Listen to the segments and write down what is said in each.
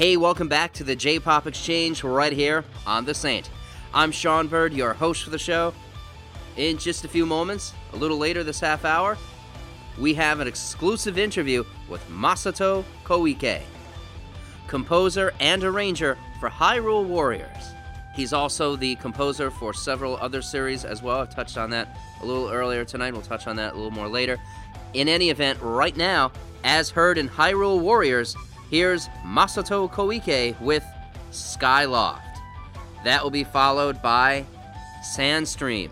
Hey, welcome back to the J-Pop Exchange right here on The Saint. I'm Sean Bird, your host for the show. In just a few moments, a little later this half hour, we have an exclusive interview with Masato Koike, composer and arranger for Hyrule Warriors. He's also the composer for several other series as well. I touched on that a little earlier tonight. We'll touch on that a little more later. In any event, right now, as heard in Hyrule Warriors, here's Masato Koike with Skyloft. That will be followed by Sandstream.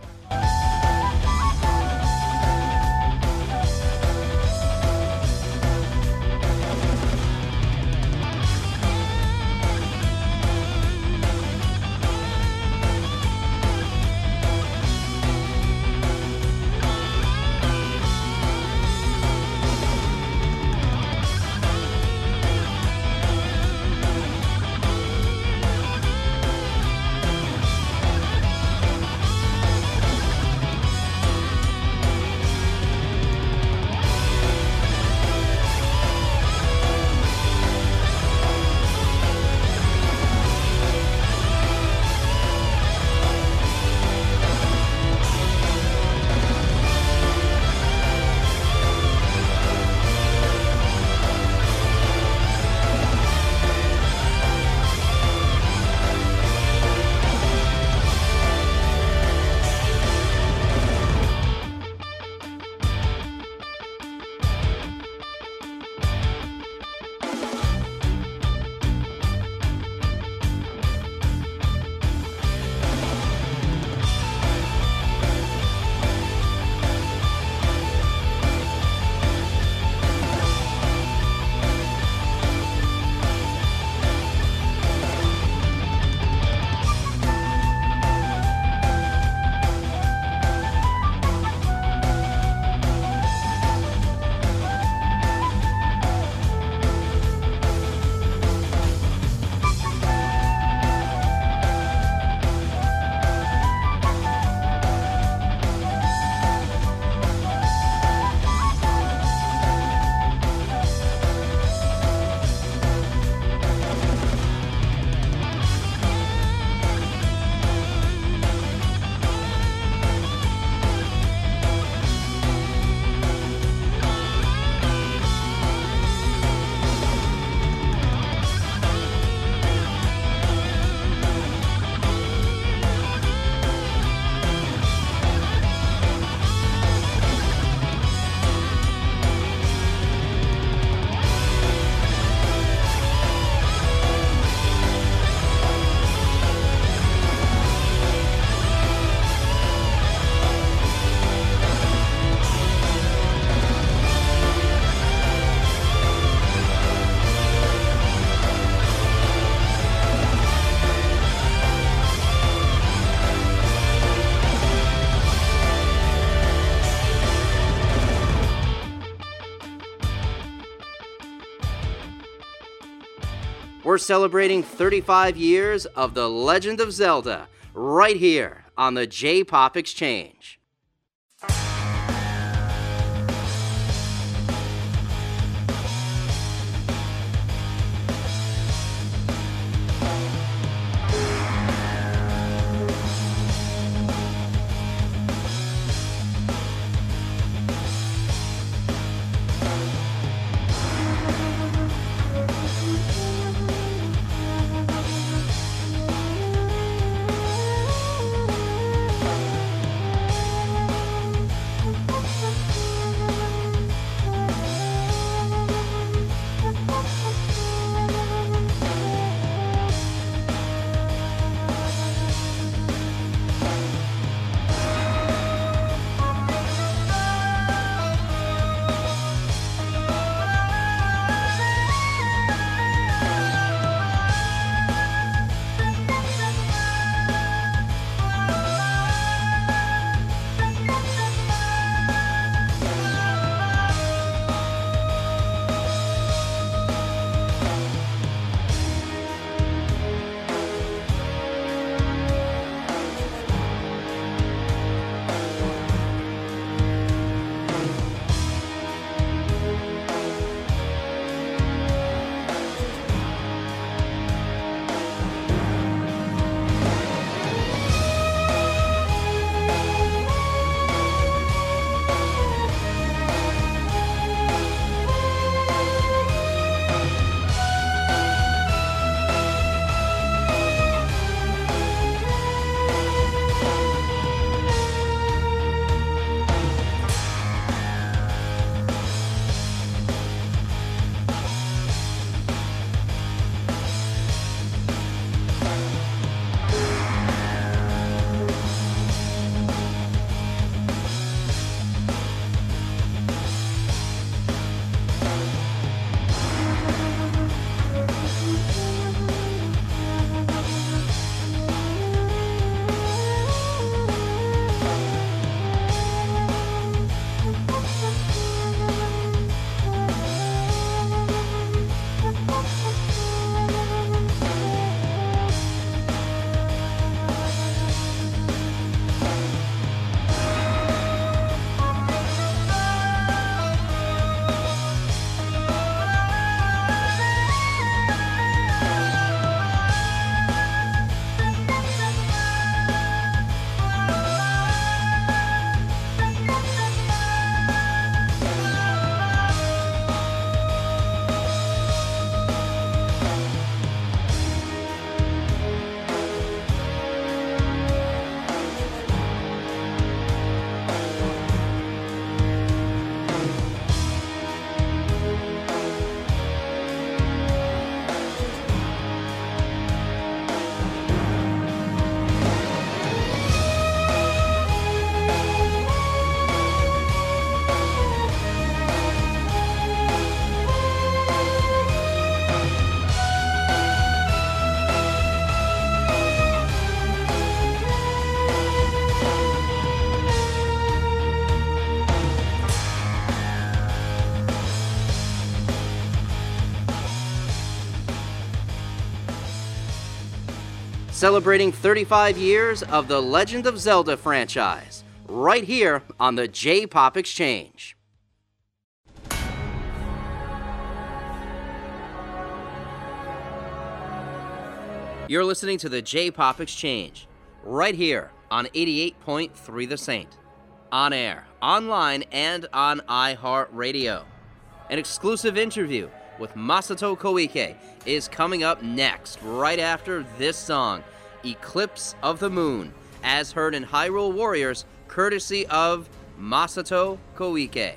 We're celebrating 35 years of The Legend of Zelda right here on the J-Pop Exchange. celebrating 35 years of the Legend of Zelda franchise, right here on the J-Pop Exchange. You're listening to the J-Pop Exchange, right here on 88.3 The Saint. On air, online, and on iHeartRadio. An exclusive interview with Masato Koike is coming up next, right after this song, Eclipse of the Moon, as heard in Hyrule Warriors, courtesy of Masato Koike.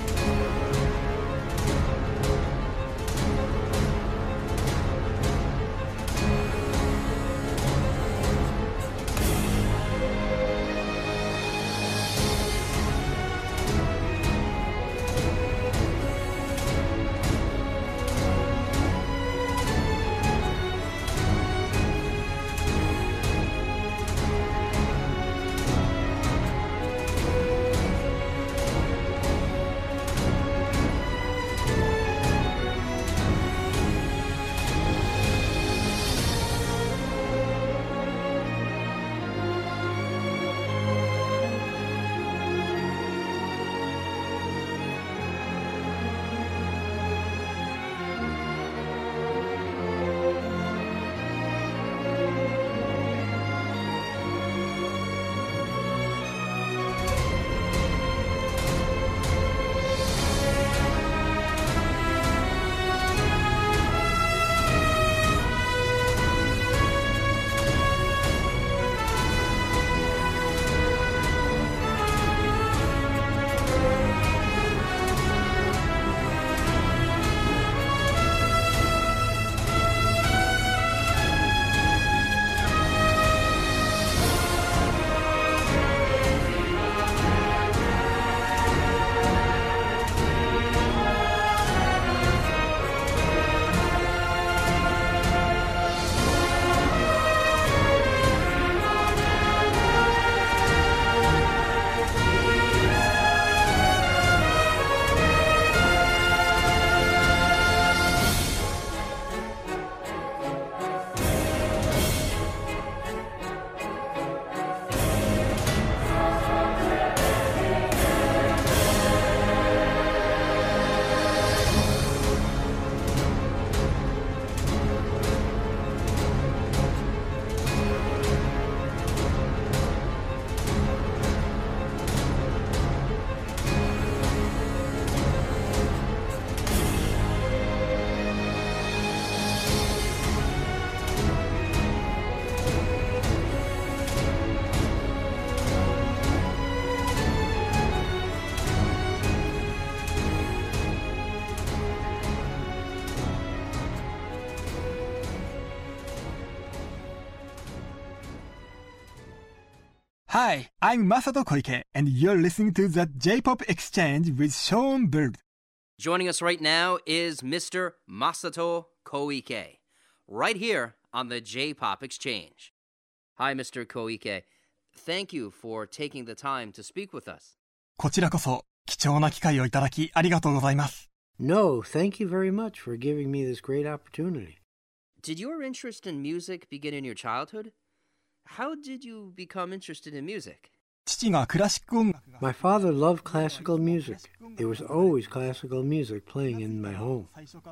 Hi, I'm Masato Koike, and you're listening to the J-Pop Exchange with Sean Bird. Joining us right now is Mr. Masato Koike, right here on the J-Pop Exchange. Hi, Mr. Koike. Thank you for taking the time to speak with us. こちらこそ貴重な機会をいただきありがとうございます。 No, thank you very much for giving me this great opportunity. Did your interest in music begin in your childhood? How did you become interested in music? 父がクラシック音楽が My father loved classical music. There was always classical music playing in my home.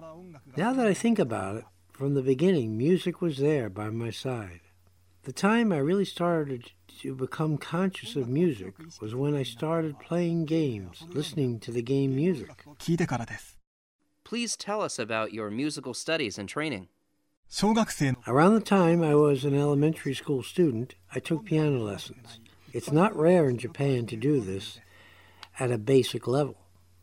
Now that I think about it, from the beginning, music was there by my side. The time I really started to become conscious of music was when I started playing games, listening to the game music. 聞いてからです。 Please tell us about your musical studies and training. 小学生の Around the time I was an elementary school student, I took piano lessons. It's not rare in Japan to do this at a basic level.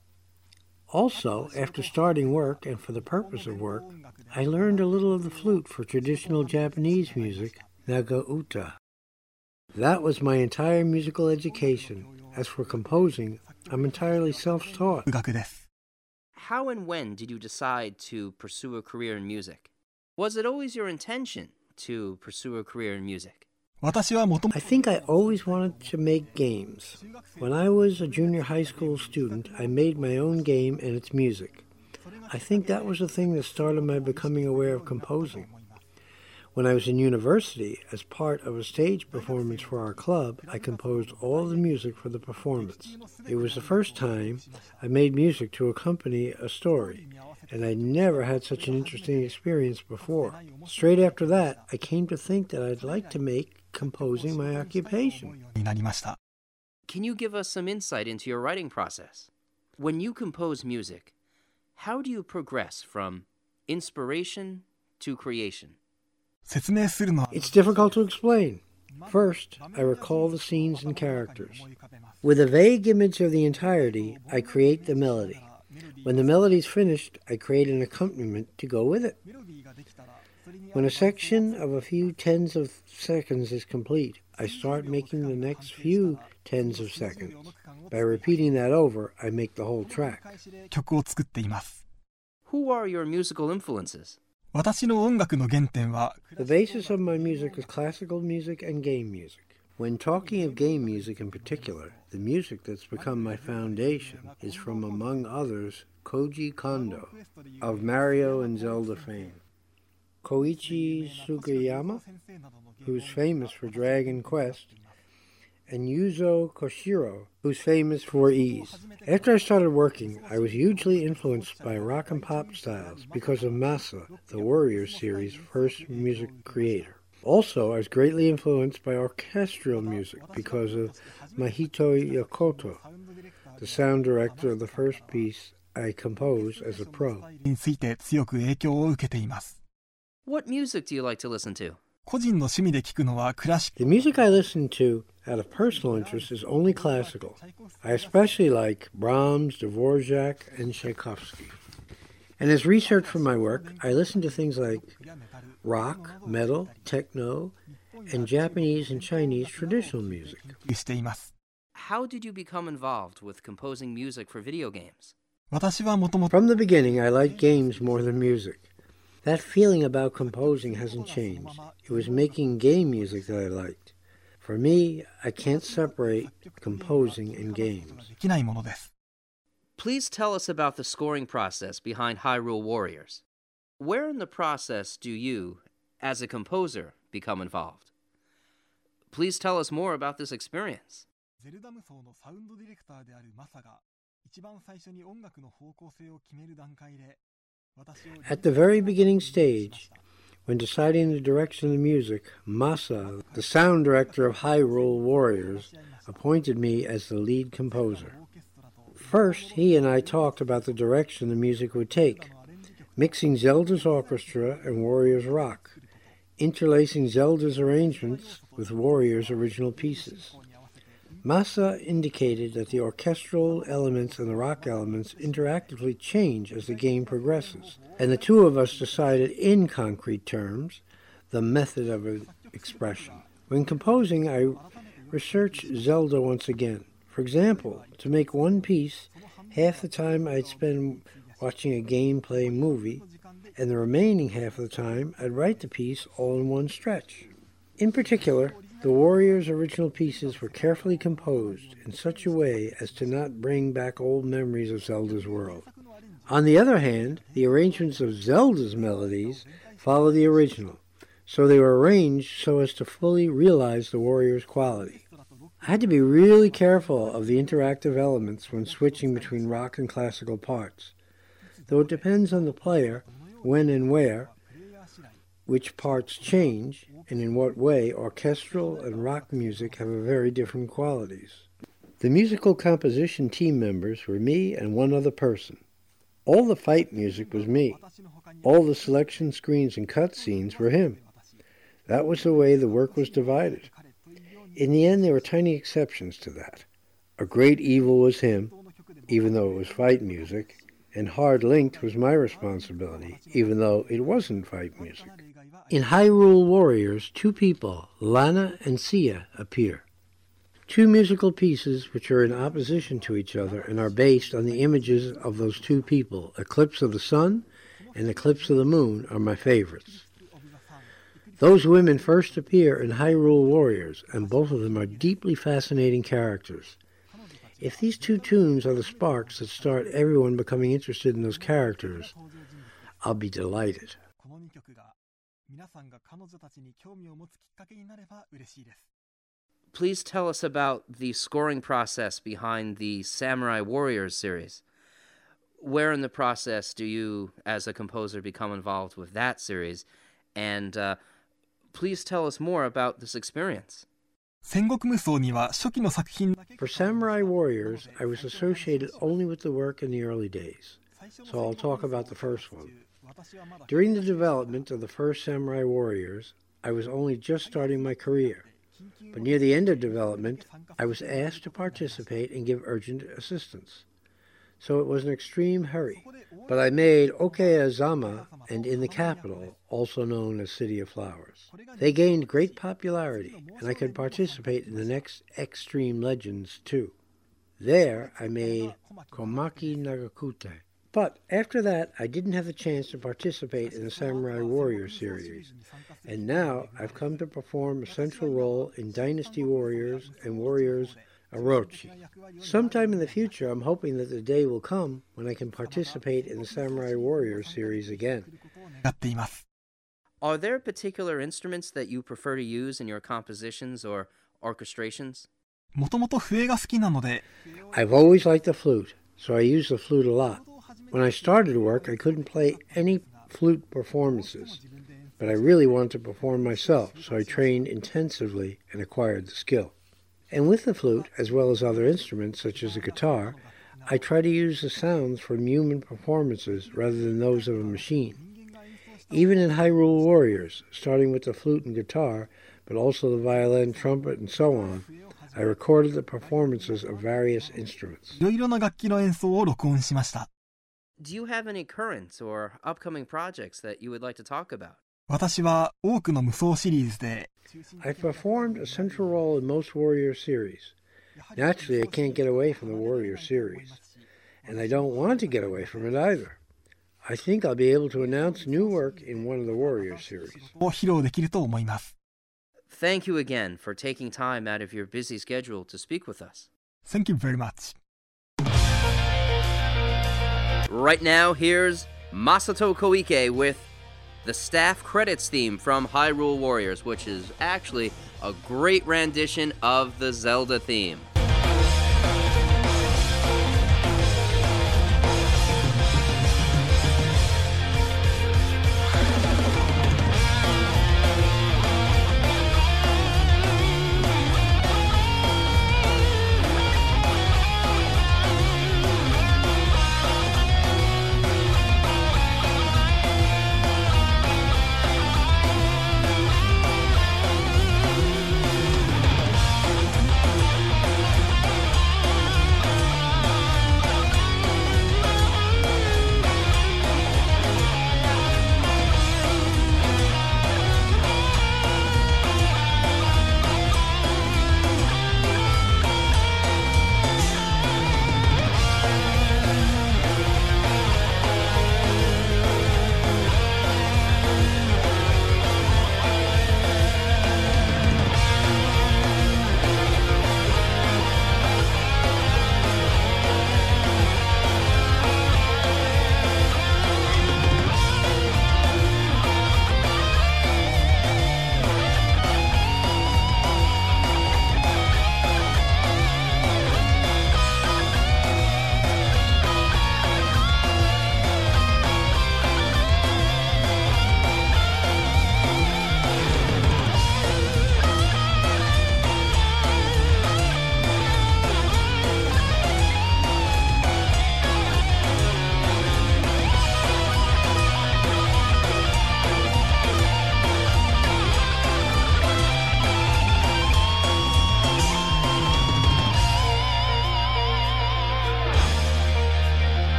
Also, after starting work and for the purpose of work, I learned a little of the flute for traditional Japanese music, nagauta. That was my entire musical education. As for composing, I'm entirely self-taught. 楽です。 How and when did you decide to pursue a career in music? Was it always your intention to pursue a career in music? 私はもとも I think I always wanted to make games. When I was a junior high school student, I made my own game and its music. I think that was the thing that started my becoming aware of composing. When I was in university, as part of a stage performance for our club, I composed all the music for the performance. It was the first time I made music to accompany a story, and I'd never had such an interesting experience before. Straight after that, I came to think that I'd like to make composing my occupation. Can you give us some insight into your writing process? When you compose music, how do you progress from inspiration to creation? It's difficult to explain. First, I recall the scenes and characters. With a vague image of the entirety, I create the melody. When the melody's finished, I create an accompaniment to go with it. When a section of a few tens of seconds is complete, I start making the next few tens of seconds. By repeating that over, I make the whole track. Who are your musical influences? The basis of my music is classical music and game music. When talking of game music in particular, the music that's become my foundation is from, among others, Koji Kondo of Mario and Zelda fame, Koichi Sugiyama, who's famous for Dragon Quest, and Yuzo Koshiro, who's famous for Ys. After I started working, I was hugely influenced by rock and pop styles because of Masa, the Warriors series' first music creator. Also, I was greatly influenced by orchestral music because of Mahito Yokota, the sound director of the first piece I composed as a pro. What music do you like to listen to? The music I listen to out of personal interest is only classical. I especially like Brahms, Dvorak, and Tchaikovsky. And as research for my work, I listen to things like rock, metal, techno, and Japanese and Chinese traditional music. How did you become involved with composing music for video games? From the beginning, I liked games more than music. That feeling about composing hasn't changed. It was making game music that I liked. For me, I can't separate composing and games. Please tell us about the scoring process behind Hyrule Warriors. Where in the process do you, as a composer, become involved? Please tell us more about this experience. At the very beginning stage, when deciding the direction of the music, Masa, the sound director of Hyrule Warriors, appointed me as the lead composer. First, he and I talked about the direction the music would take, mixing Zelda's orchestra and Warriors' rock, interlacing Zelda's arrangements with Warriors' original pieces. Masa indicated that the orchestral elements and the rock elements interactively change as the game progresses, and the two of us decided in concrete terms the method of expression. When composing, I researched Zelda once again. For example, to make one piece, half the time I'd spend watching a gameplay movie, and the remaining half of the time I'd write the piece all in one stretch. In particular, the Warriors' original pieces were carefully composed in such a way as to not bring back old memories of Zelda's world. On the other hand, the arrangements of Zelda's melodies follow the original, so they were arranged so as to fully realize the Warriors' quality. I had to be really careful of the interactive elements when switching between rock and classical parts, though it depends on the player when and where which parts change, and in what way orchestral and rock music have very different qualities. The musical composition team members were me and one other person. All the fight music was me. All the selection screens and cutscenes were him. That was the way the work was divided. In the end, there were tiny exceptions to that. A Great Evil was him, even though it was fight music, and Hard Linked was my responsibility, even though it wasn't fight music. In Hyrule Warriors, two people, Lana and Cia, appear. Two musical pieces which are in opposition to each other and are based on the images of those two people. Eclipse of the Sun and Eclipse of the Moon are my favorites. Those women first appear in Hyrule Warriors, and both of them are deeply fascinating characters. If these two tunes are the sparks that start everyone becoming interested in those characters, I'll be delighted. 皆さんが彼女たちに興味を持つきっかけになれば嬉しいです。 Please tell us about the scoring process behind the Samurai Warriors series. Where in the process do you, as a composer, become involved with that series? And please tell us more about this experience. 戦国無双には初期の作品だけ For Samurai Warriors, I was associated only with the work in the early days, so I'll talk about the first one. During the development of the first Samurai Warriors, I was only just starting my career, but near the end of development, I was asked to participate and give urgent assistance. So it was an extreme hurry, but I made Okayazama and In the Capital, also known as City of Flowers. They gained great popularity, and I could participate in the next Extreme Legends too. There I made Komaki Nagakute. But after that, I didn't have the chance to participate in the Samurai Warrior series, and now I've come to perform a central role in Dynasty Warriors and Warriors Orochi. Sometime in the future, I'm hoping that the day will come when I can participate in the Samurai Warrior series again. やっています。 Are there particular instruments that you prefer to use in your compositions or orchestrations? もともと笛が好きなので、 I've always liked the flute, so I use the flute a lot. When I started work, I couldn't play any flute performances, but I really wanted to perform myself, so I trained intensively and acquired the skill. And with the flute, as well as other instruments such as the guitar, I try to use the sounds from human performances rather than those of a machine. Even in Hyrule Warriors, starting with the flute and guitar, but also the violin, trumpet, and so on, I recorded the performances of various instruments. いろいろな楽器の演奏を録音しました。 Do you have any current or upcoming projects that you would like to talk about? 私は多くの無双シリーズで I've performed a central role in most Warrior series. Naturally, I can't get away from the Warrior series, and I don't want to get away from it either. I think I'll be able to announce new work in one of the Warrior series. を披露できると思います。 Thank you again for taking time out of your busy schedule to speak with us. Thank you very much. Right now, here's Masato Koike with the staff credits theme from Hyrule Warriors, which is actually a great rendition of the Zelda theme.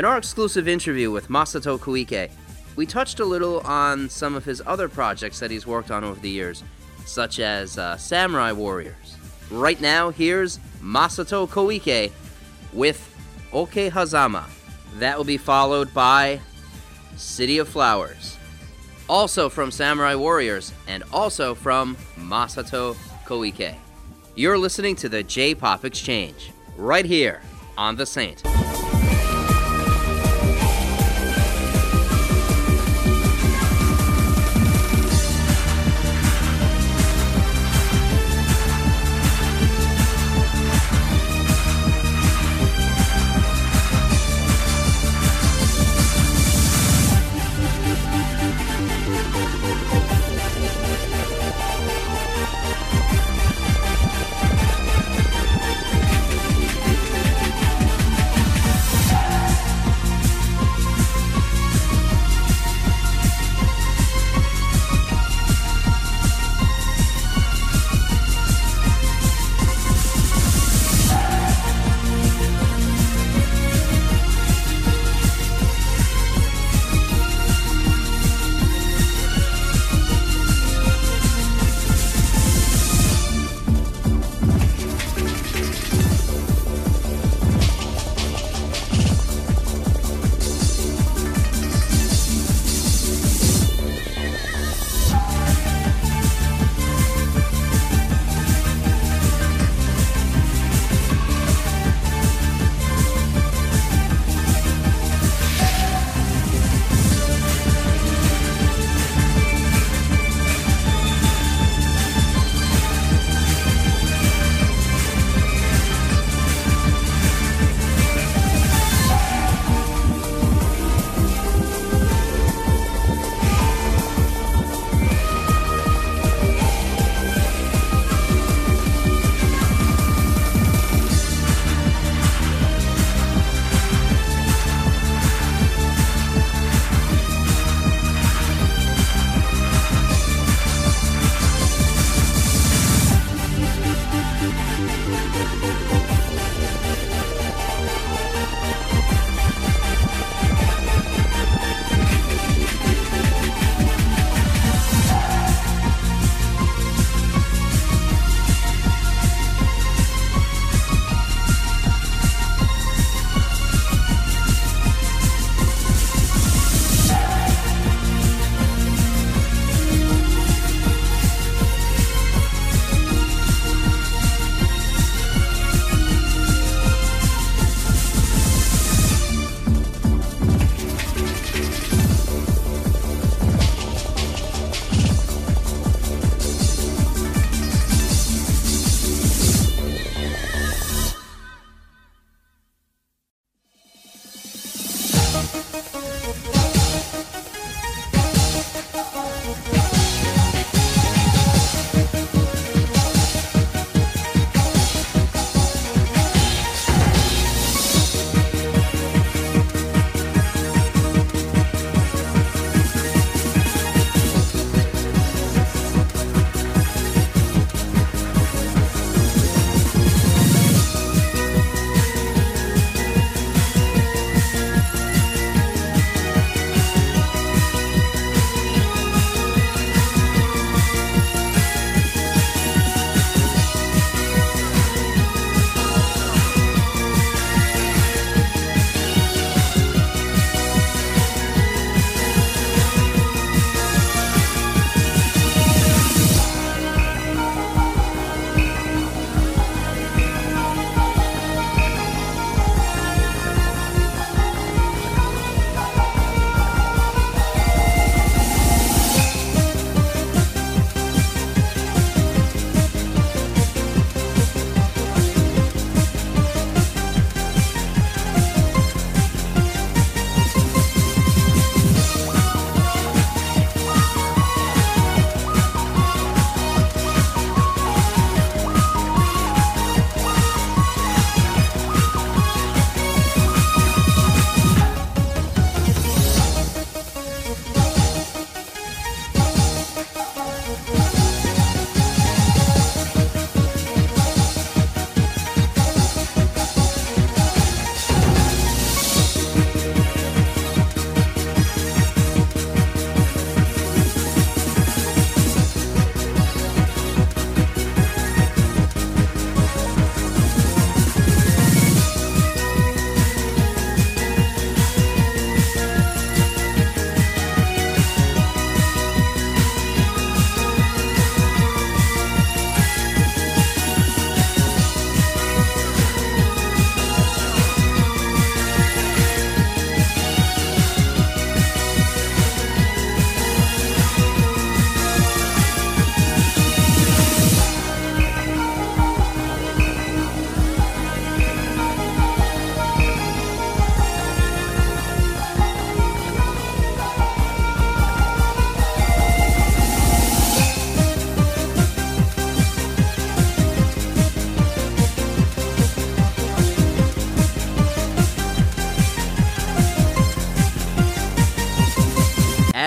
In our exclusive interview with Masato Koike, we touched a little on some of his other projects that he's worked on over the years, such as Samurai Warriors. Right now, here's Masato Koike with Oke Hazama. That will be followed by City of Flowers. Also from Samurai Warriors, and also from Masato Koike. You're listening to the J-Pop Exchange, right here on The Saint.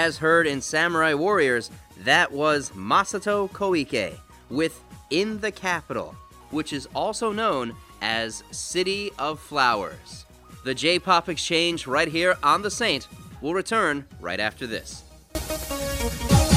As heard in Samurai Warriors, that was Masato Koike with In the Capital, which is also known as City of Flowers. The J-Pop Exchange right here on The Saint will return right after this.